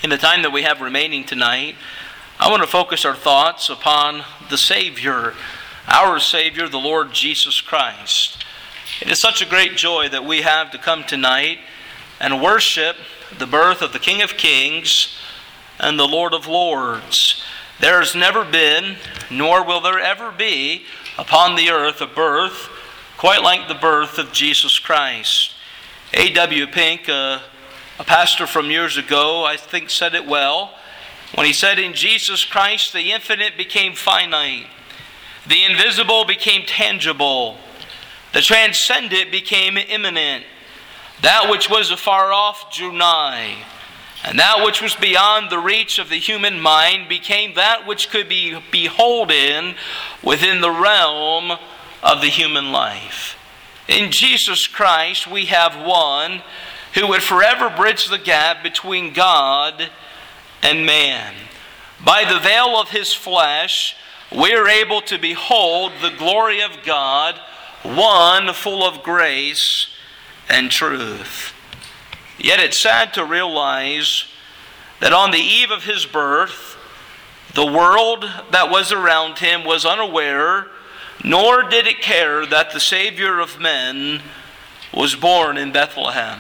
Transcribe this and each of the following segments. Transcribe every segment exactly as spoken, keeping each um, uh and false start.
In the time that we have remaining tonight, I want to focus our thoughts upon the Savior, our Savior, the Lord Jesus Christ. It is such a great joy that we have to come tonight and worship the birth of the King of Kings and the Lord of Lords. There has never been, nor will there ever be, upon the earth a birth quite like the birth of Jesus Christ. A W Pink, uh, a pastor from years ago, I think said it well when he said, "In Jesus Christ the infinite became finite, the invisible became tangible, the transcendent became immanent, that which was afar off drew nigh, and that which was beyond the reach of the human mind became that which could be beholden within the realm of the human life." In Jesus Christ we have one who would forever bridge the gap between God and man. By the veil of His flesh, we are able to behold the glory of God, one full of grace and truth. Yet it's sad to realize that on the eve of His birth, the world that was around Him was unaware, nor did it care that the Savior of men was born in Bethlehem.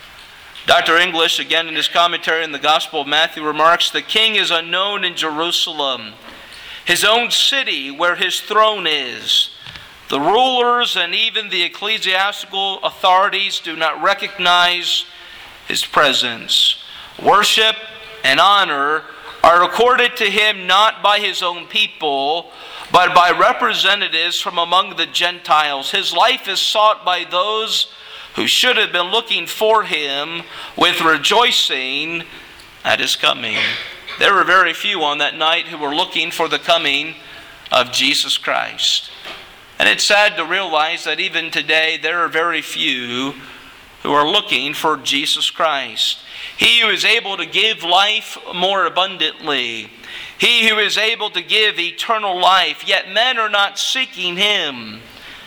Doctor English, again in his commentary in the Gospel of Matthew, remarks, "The King is unknown in Jerusalem, His own city where His throne is. The rulers and even the ecclesiastical authorities do not recognize His presence. Worship and honor are accorded to Him not by His own people, but by representatives from among the Gentiles. His life is sought by those who should have been looking for Him with rejoicing at His coming." There were very few on that night who were looking for the coming of Jesus Christ. And it's sad to realize that even today there are very few who are looking for Jesus Christ. He who is able to give life more abundantly. He who is able to give eternal life. Yet men are not seeking Him.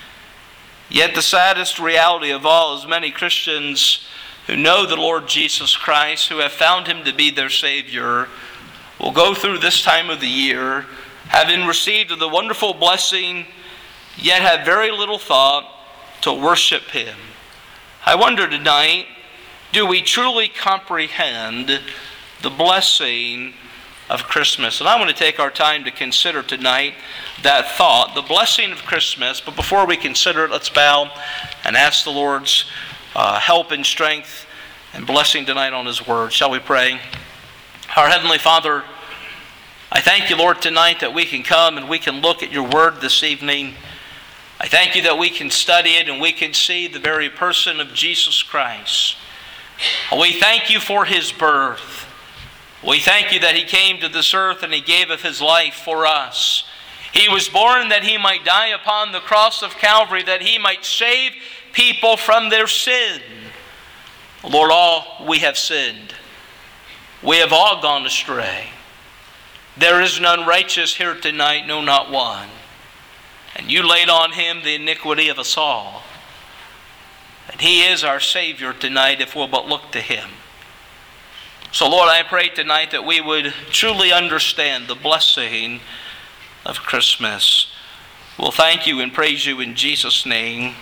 Yet the saddest reality of all is many Christians who know the Lord Jesus Christ, who have found Him to be their Savior, will go through this time of the year, having received the wonderful blessing, yet have very little thought to worship Him. I wonder tonight, do we truly comprehend the blessing of Christmas? And I want to take our time to consider tonight that thought, the blessing of Christmas. But before we consider it, let's bow and ask the Lord's uh, help and strength and blessing tonight on His Word. Shall we pray? Our Heavenly Father, I thank You, Lord, tonight that we can come and we can look at Your Word this evening. I thank You that we can study it and we can see the very person of Jesus Christ. We thank You for His birth. We thank You that He came to this earth and He gave of His life for us. He was born that He might die upon the cross of Calvary, that He might save people from their sin. Lord, all we have sinned. We have all gone astray. There is none righteous here tonight, no, not one. And You laid on Him the iniquity of us all. And He is our Savior tonight if we'll but look to Him. So Lord, I pray tonight that we would truly understand the blessing of Christmas. We'll thank You and praise You in Jesus' name.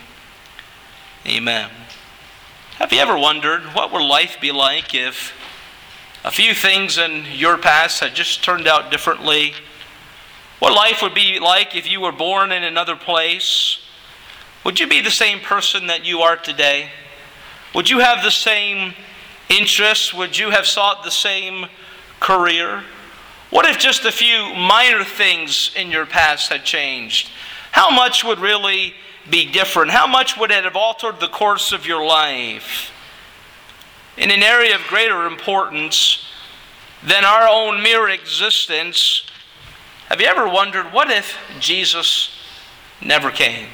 Amen. Have you ever wondered what would life be like if a few things in your past had just turned out differently? What life would be like if you were born in another place? Would you be the same person that you are today? Would you have the same interests? Would you have sought the same career? What if just a few minor things in your past had changed? How much would really be different? How much would it have altered the course of your life? In an area of greater importance than our own mere existence, have you ever wondered, what if Jesus never came?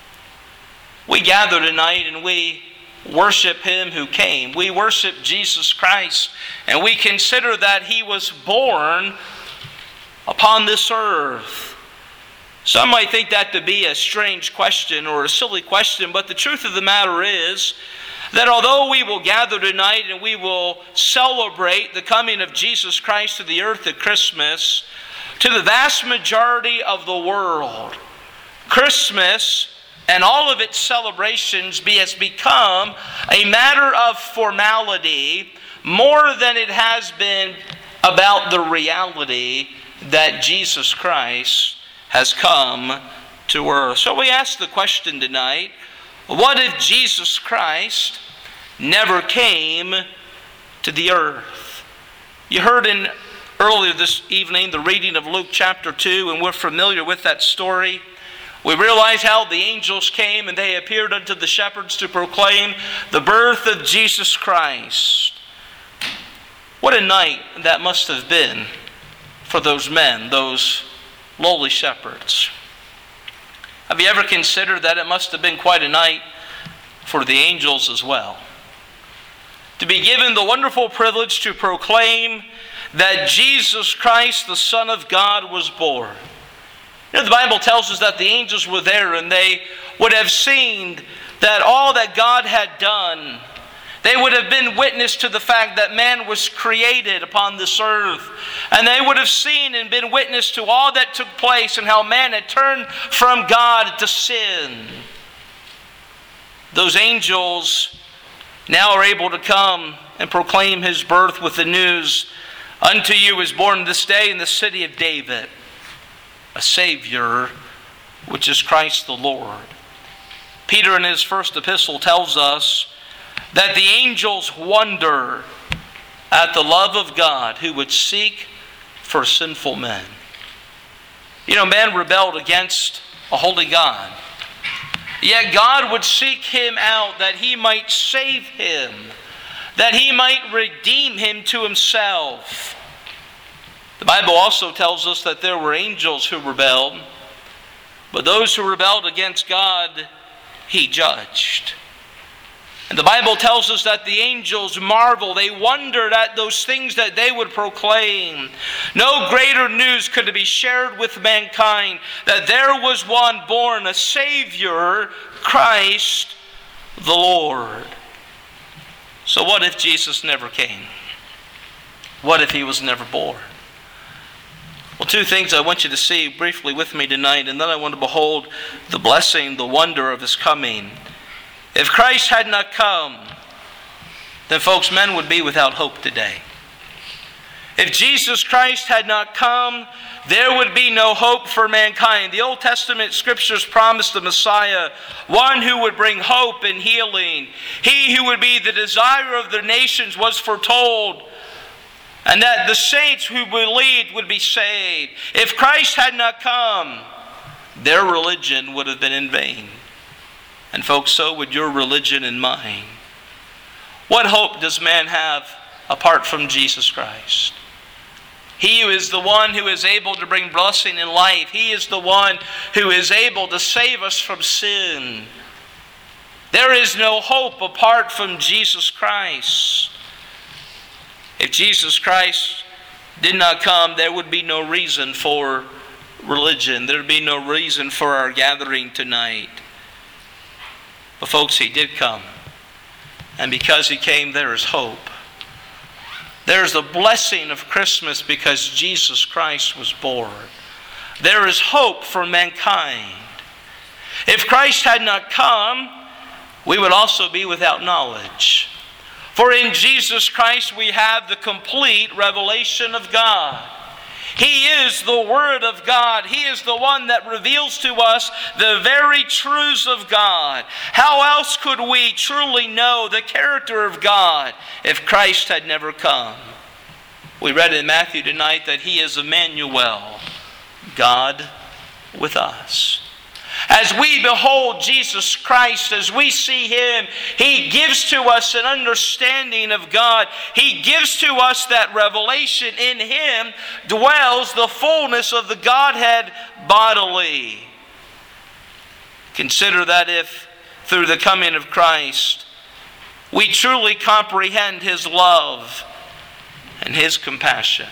We gather tonight and we worship Him who came. We worship Jesus Christ, and we consider that He was born upon this earth. Some might think that to be a strange question or a silly question, but the truth of the matter is that although we will gather tonight and we will celebrate the coming of Jesus Christ to the earth at Christmas, to the vast majority of the world, Christmas and all of its celebrations be, has become a matter of formality more than it has been about the reality that Jesus Christ has come to earth. So we ask the question tonight, what if Jesus Christ never came to the earth? You heard in earlier this evening the reading of Luke chapter two, and we're familiar with that story. We realize how the angels came and they appeared unto the shepherds to proclaim the birth of Jesus Christ. What a night that must have been for those men, those lowly shepherds. Have you ever considered that it must have been quite a night for the angels as well? To be given the wonderful privilege to proclaim that Jesus Christ, the Son of God, was born. You know, the Bible tells us that the angels were there and they would have seen that all that God had done. They would have been witness to the fact that man was created upon this earth. And they would have seen and been witness to all that took place and how man had turned from God to sin. Those angels now are able to come and proclaim His birth with the news, unto you is born this day in the city of David a Savior, which is Christ the Lord. Peter in his first epistle tells us that the angels wonder at the love of God who would seek for sinful men. You know, man rebelled against a holy God. Yet God would seek him out that He might save him, that He might redeem him to Himself. The Bible also tells us that there were angels who rebelled, but those who rebelled against God, He judged. And the Bible tells us that the angels marveled. They wondered at those things that they would proclaim. No greater news could be shared with mankind that there was one born, a Savior, Christ the Lord. So what if Jesus never came? What if He was never born? Well, two things I want you to see briefly with me tonight, and then I want to behold the blessing, the wonder of His coming. If Christ had not come, then folks, men would be without hope today. If Jesus Christ had not come, there would be no hope for mankind. The Old Testament scriptures promised the Messiah, one who would bring hope and healing. He who would be the desire of the nations was foretold, and that the saints who believed would be saved. If Christ had not come, their religion would have been in vain. And folks, so would your religion and mine. What hope does man have apart from Jesus Christ? He who is the one who is able to bring blessing in life. He is the one who is able to save us from sin. There is no hope apart from Jesus Christ. If Jesus Christ did not come, there would be no reason for religion. There would be no reason for our gathering tonight. But folks, He did come. And because He came, there is hope. There's the blessing of Christmas because Jesus Christ was born. There is hope for mankind. If Christ had not come, we would also be without knowledge. For in Jesus Christ we have the complete revelation of God. He is the Word of God. He is the one that reveals to us the very truths of God. How else could we truly know the character of God if Christ had never come? We read in Matthew tonight that He is Emmanuel, God with us. As we behold Jesus Christ, as we see Him, He gives to us an understanding of God. He gives to us that revelation. In Him dwells the fullness of the Godhead bodily. Consider that if through the coming of Christ we truly comprehend His love and His compassion,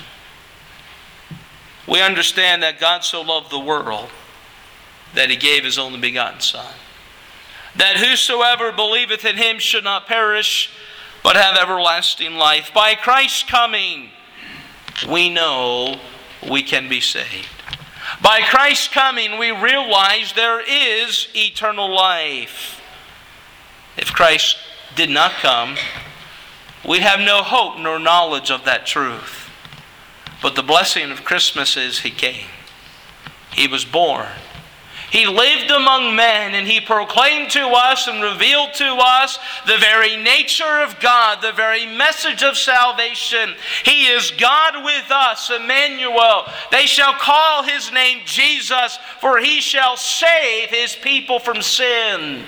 we understand that God so loved the world that He gave His only begotten Son. that whosoever believeth in him should not perish, but have everlasting life. By Christ's coming, we know we can be saved. By Christ's coming, we realize there is eternal life. If Christ did not come, we'd have no hope nor knowledge of that truth. But the blessing of Christmas is He came. He was born. He lived among men, and He proclaimed to us and revealed to us the very nature of God, the very message of salvation. He is God with us, Emmanuel. They shall call His name Jesus, for He shall save His people from sin.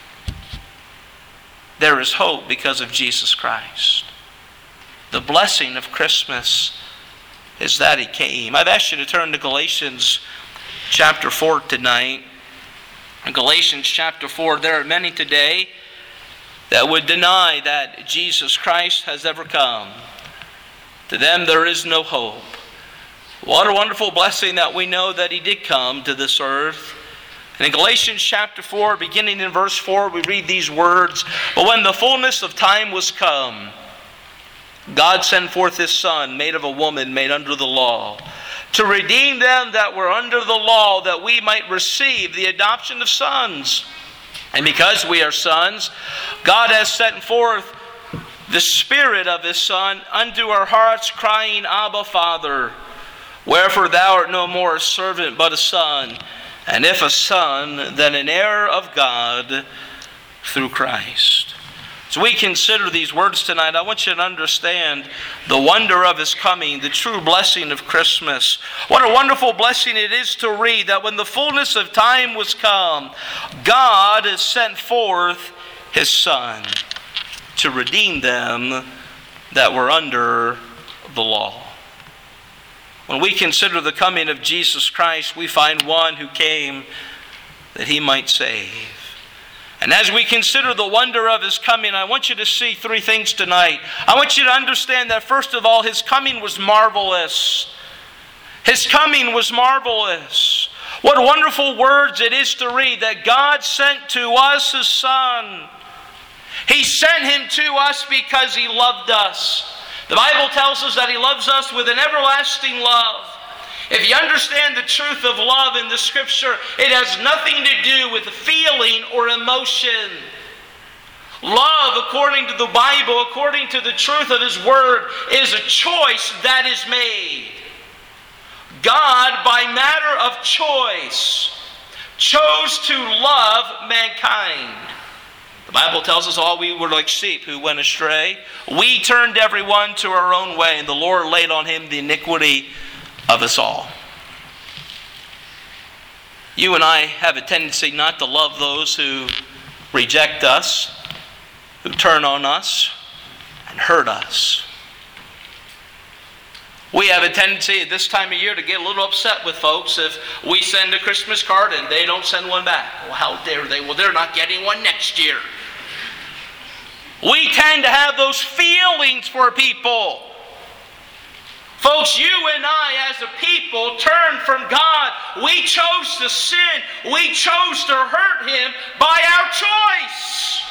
There is hope because of Jesus Christ. The blessing of Christmas is that He came. I've asked you to turn to Galatians chapter four tonight. In Galatians chapter four, there are many today that would deny that Jesus Christ has ever come. To them there is no hope. What a wonderful blessing that we know that He did come to this earth. And in Galatians chapter four, beginning in verse four, we read these words, "But when the fullness of time was come, God sent forth His Son, made of a woman, made under the law, to redeem them that were under the law, that we might receive the adoption of sons. And because we are sons, God has sent forth the Spirit of His Son unto our hearts, crying, Abba, Father. Wherefore thou art no more a servant, but a son. And if a son, then an heir of God through Christ." As we consider these words tonight, I want you to understand the wonder of His coming, the true blessing of Christmas. What a wonderful blessing it is to read that when the fullness of time was come, God has sent forth His Son to redeem them that were under the law. When we consider the coming of Jesus Christ, we find one who came that He might save. And as we consider the wonder of His coming, I want you to see three things tonight. I want you to understand that first of all, His coming was marvelous. His coming was marvelous. What wonderful words it is to read that God sent to us His Son. He sent Him to us because He loved us. The Bible tells us that He loves us with an everlasting love. If you understand the truth of love in the Scripture, it has nothing to do with feeling or emotion. Love, according to the Bible, according to the truth of His Word, is a choice that is made. God, by matter of choice, chose to love mankind. The Bible tells us all we were like sheep who went astray. We turned everyone to our own way, and the Lord laid on Him the iniquity of us all. You and I have a tendency not to love those who reject us, who turn on us, and hurt us. We have a tendency at this time of year to get a little upset with folks if we send a Christmas card and they don't send one back. Well, how dare they? Well, they're not getting one next year. We tend to have those feelings for people. Folks, you and I as a people turned from God. We chose to sin. We chose to hurt Him by our choice.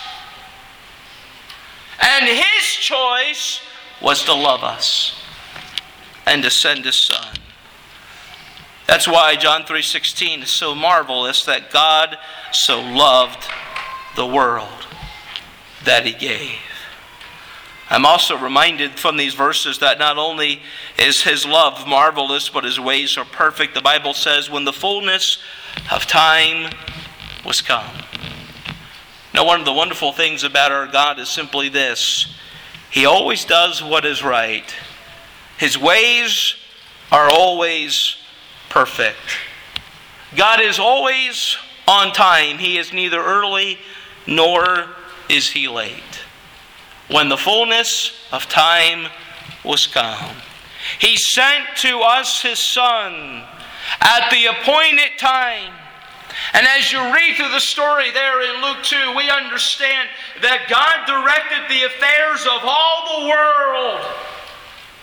And His choice was to love us and to send His Son. That's why John three sixteen is so marvelous, that God so loved the world that He gave. I'm also reminded from these verses that not only is His love marvelous, but His ways are perfect. The Bible says, when the fullness of time was come. Now, one of the wonderful things about our God is simply this: He always does what is right. His ways are always perfect. God is always on time. He is neither early nor is He late. When the fullness of time was come, He sent to us His Son at the appointed time. And as you read through the story there in Luke two, we understand that God directed the affairs of all the world.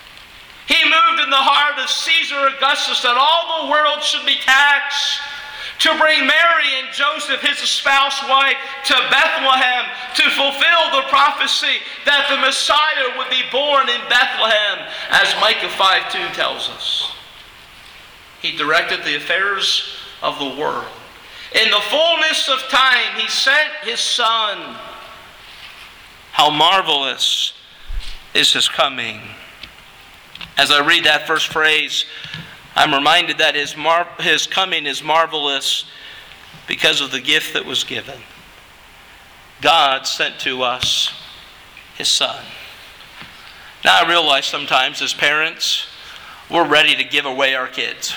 He moved in the heart of Caesar Augustus that all the world should be taxed. to bring Mary and Joseph, his espoused wife, to Bethlehem to fulfill the prophecy that the Messiah would be born in Bethlehem, as Micah five two tells us. He directed the affairs of the world. In the fullness of time, he sent his Son. How marvelous is his coming. As I read that first phrase, I'm reminded that his, mar- his coming is marvelous because of the gift that was given. God sent to us his Son. Now I realize sometimes as parents, we're ready to give away our kids.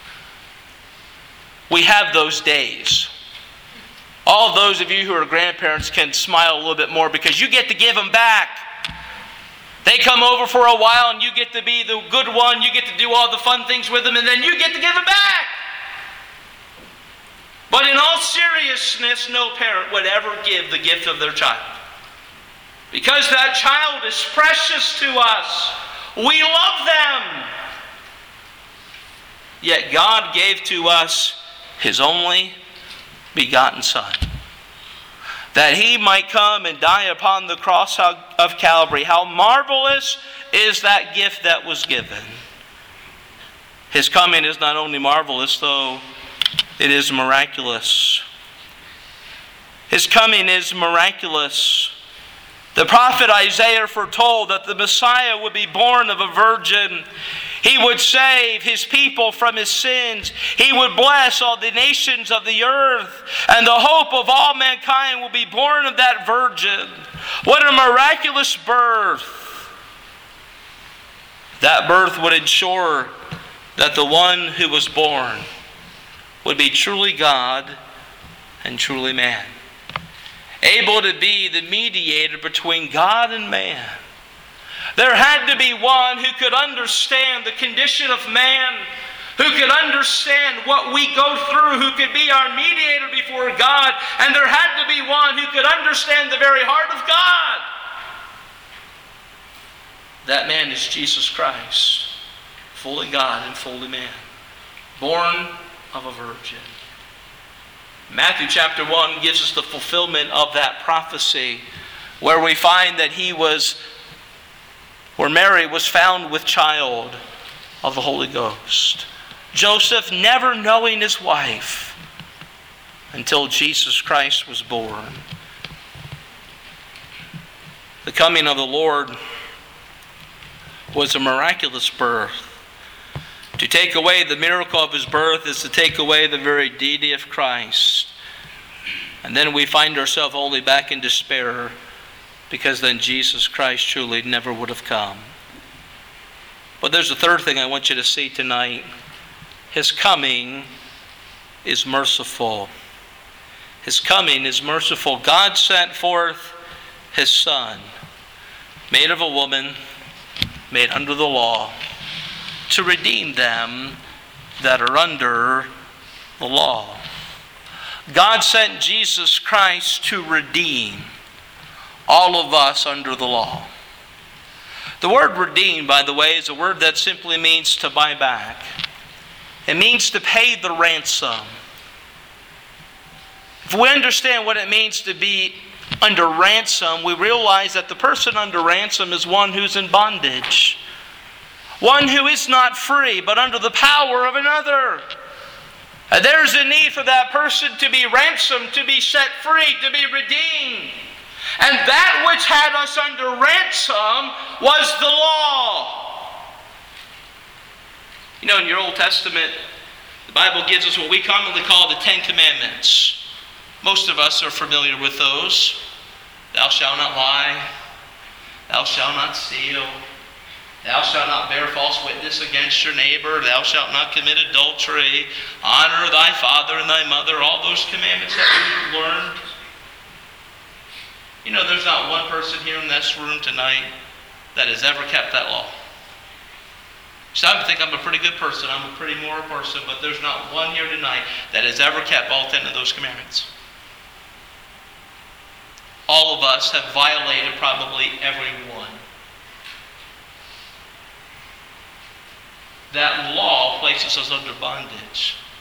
We have those days. All those of you who are grandparents can smile a little bit more because you get to give them back. They come over for a while and you get to be the good one. You get to do all the fun things with them and then you get to give them back. But in all seriousness, no parent would ever give the gift of their child. Because that child is precious to us. We love them. Yet God gave to us his only begotten Son, that he might come and die upon the cross of Calvary. How marvelous is that gift that was given. His coming is not only marvelous, though it is miraculous. His coming is miraculous. The prophet Isaiah foretold that the Messiah would be born of a virgin. He would save his people from his sins. He would bless all the nations of the earth. And the hope of all mankind will be born of that virgin. What a miraculous birth. That birth would ensure that the one who was born would be truly God and truly man. Able to be the mediator between God and man. There had to be one who could understand the condition of man, who could understand what we go through, who could be our mediator before God, and there had to be one who could understand the very heart of God. That man is Jesus Christ, fully God and fully man, born of a virgin. Matthew chapter one gives us the fulfillment of that prophecy, where we find that he was where Mary was found with child of the Holy Ghost. Joseph never knowing his wife until Jesus Christ was born. The coming of the Lord was a miraculous birth. To take away the miracle of his birth is to take away the very deity of Christ. And then we find ourselves only back in despair, because then Jesus Christ truly never would have come. But there's a third thing I want you to see tonight. His coming is merciful. His coming is merciful. God sent forth his Son, made of a woman, made under the law, to redeem them that are under the law. God sent Jesus Christ to redeem all of us under the law. The word redeem, by the way, is a word that simply means to buy back. It means to pay the ransom. If we understand what it means to be under ransom, we realize that the person under ransom is one who's in bondage. One who is not free, but under the power of another. And there's a need for that person to be ransomed, to be set free, to be redeemed. And that which had us under ransom was the law. You know, in your Old Testament, the Bible gives us what we commonly call the Ten Commandments. Most of us are familiar with those. Thou shalt not lie. Thou shalt not steal. Thou shalt not bear false witness against your neighbor. Thou shalt not commit adultery. Honor thy father and thy mother. All those commandments that we've learned. You know, there's not one person here in this room tonight that has ever kept that law. Some think I'm a pretty good person, I'm a pretty moral person, but there's not one here tonight that has ever kept all ten of those commandments. All of us have violated probably every one. That law places us under bondage.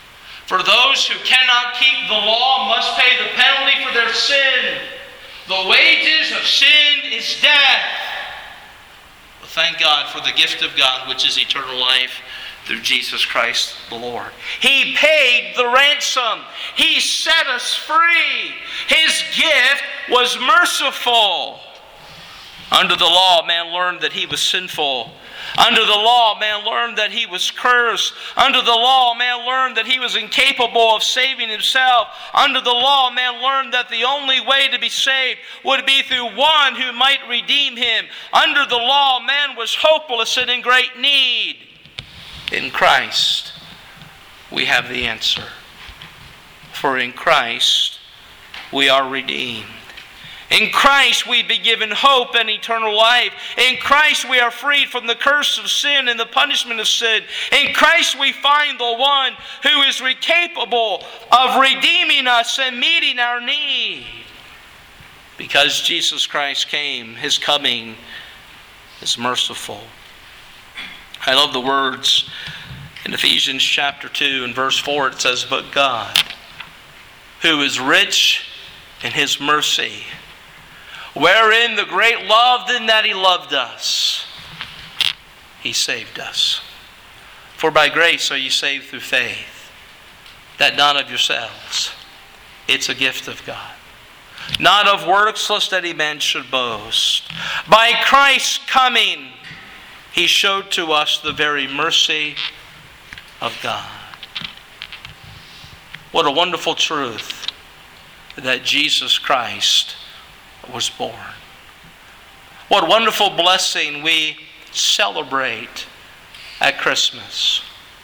For those who cannot keep the law must pay the penalty for their sin. The wages of sin is death. But thank God for the gift of God, which is eternal life through Jesus Christ the Lord. He paid the ransom. He set us free. His gift was merciful. Under the law, man learned that he was sinful. Under the law, man learned that he was cursed. Under the law, man learned that he was incapable of saving himself. Under the law, man learned that the only way to be saved would be through one who might redeem him. Under the law, man was hopeless and in great need. In Christ, we have the answer. For in Christ, we are redeemed. In Christ we be given hope and eternal life. In Christ we are freed from the curse of sin and the punishment of sin. In Christ we find the one who is capable of redeeming us and meeting our need. Because Jesus Christ came, His coming is merciful. I love the words in Ephesians chapter two and verse four. It says, "But God, who is rich in His mercy, wherein the great love in that He loved us, He saved us. For by grace are you saved through faith, that not of yourselves. It's a gift of God. Not of works, lest any man should boast. By Christ's coming, He showed to us the very mercy of God." What a wonderful truth that Jesus Christ was born. What wonderful blessing we celebrate at Christmas.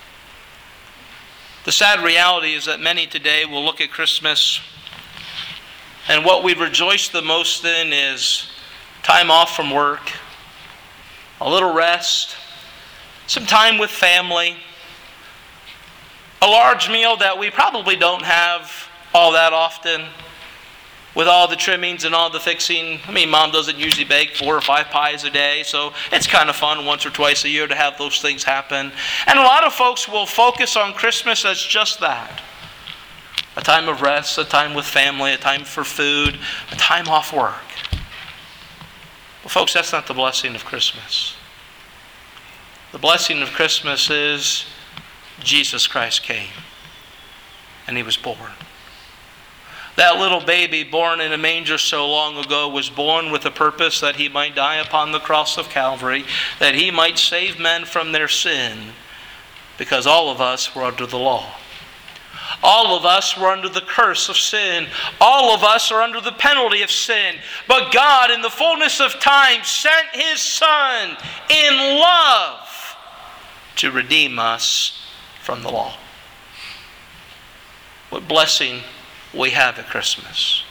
The sad reality is that many today will look at Christmas, and what we rejoice the most in is time off from work, a little rest, some time with family, a large meal that we probably don't have all that often, with all the trimmings and all the fixing. I mean, Mom doesn't usually bake four or five pies a day, so it's kind of fun once or twice a year to have those things happen. And a lot of folks will focus on Christmas as just that. A time of rest, a time with family, a time for food, a time off work. But folks, that's not the blessing of Christmas. The blessing of Christmas is Jesus Christ came, and He was born. That little baby born in a manger so long ago was born with a purpose that He might die upon the cross of Calvary, that He might save men from their sin, because all of us were under the law. All of us were under the curse of sin. All of us are under the penalty of sin. But God, in the fullness of time, sent His Son in love to redeem us from the law. What blessing we have at Christmas.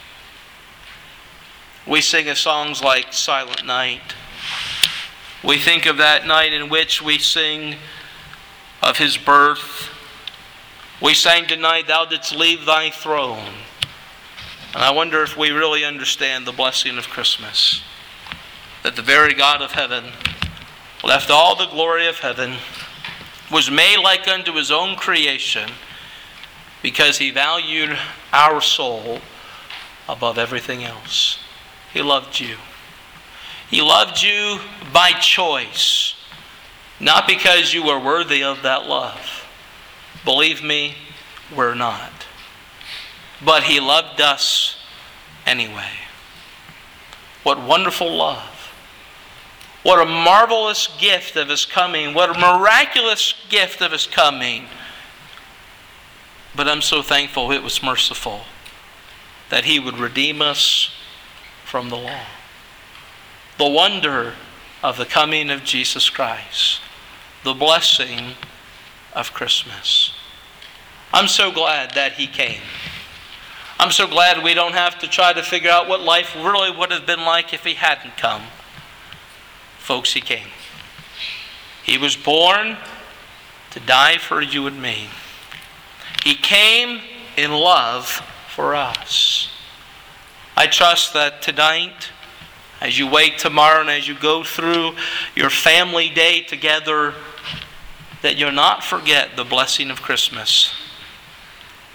We sing of songs like Silent Night. We think of that night in which we sing of His birth. We sang tonight, "Thou didst leave thy throne." And I wonder if we really understand the blessing of Christmas. That the very God of heaven left all the glory of heaven, was made like unto His own creation, because He valued our soul above everything else. He loved you. He loved you by choice, not because you were worthy of that love. Believe me, we're not. But He loved us anyway. What wonderful love. What a marvelous gift of His coming. What a miraculous gift of His coming. But I'm so thankful it was merciful, that He would redeem us from the law. The wonder of the coming of Jesus Christ. The blessing of Christmas. I'm so glad that He came. I'm so glad we don't have to try to figure out what life really would have been like if He hadn't come. Folks, He came. He was born to die for you and me. He came in love for us. I trust that tonight, as you wake tomorrow and as you go through your family day together, that you'll not forget the blessing of Christmas.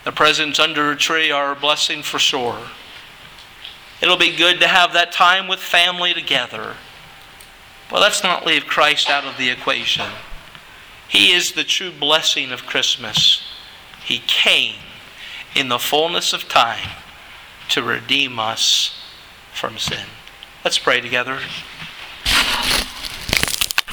The presents under a tree are a blessing for sure. It'll be good to have that time with family together. But let's not leave Christ out of the equation. He is the true blessing of Christmas. He came in the fullness of time to redeem us from sin. Let's pray together.